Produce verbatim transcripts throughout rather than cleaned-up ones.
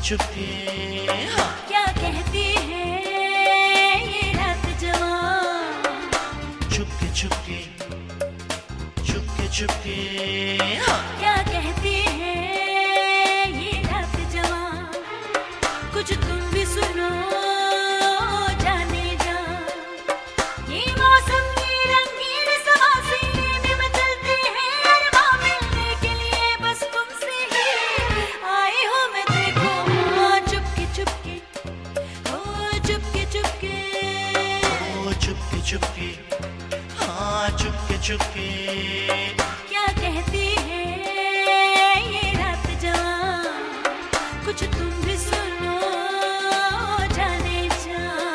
चुपके हाँ। क्या कहती है ये रात जवां, चुपके चुपके चुपके चुपके हाँ। क्या कहती है ये रात जवां, कुछ तुम भी सुनो जाने जा। ये मौसम की रंगीन समा सीने में मचलती है, अरमां मिलने के लिए बस तुमसे ही आई हूँ मैं। देखो हाँ, चुपके चुपके ओ चुपके चुपके ओ चुपके चुपके हाँ चुपके चुपके। क्या कहती है ये रात जवां, कुछ तुम भी सुनो जाने जा।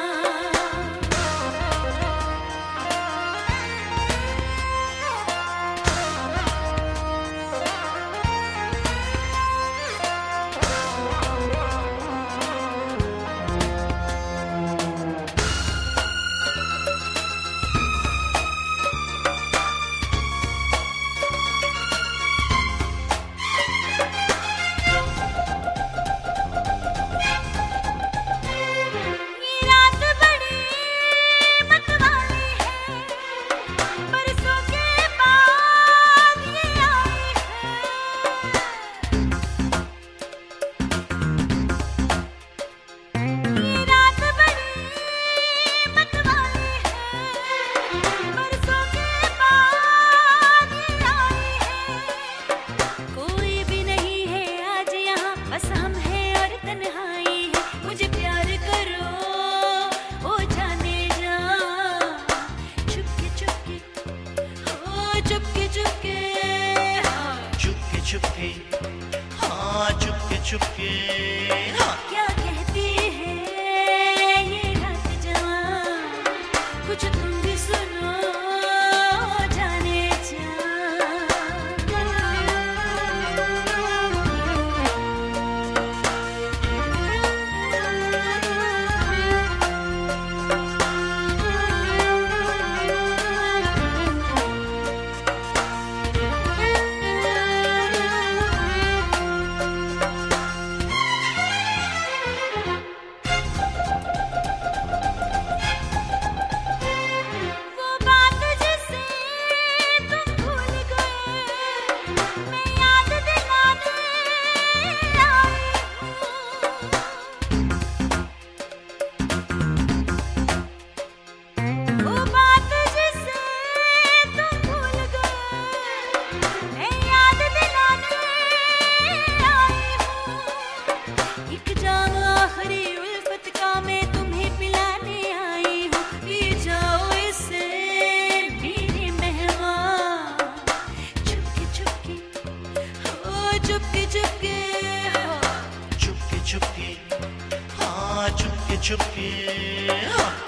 चुपके चुपके हाँ, चुपके चुपके हाँ चुपके चुपके हाँ। क्या कहती है ये रात जवां, कुछ तुम भी सुनो जाने जा। चुपके चुपके हाँ, चुपके चुपके हाँ चुपके चुपके हाँ।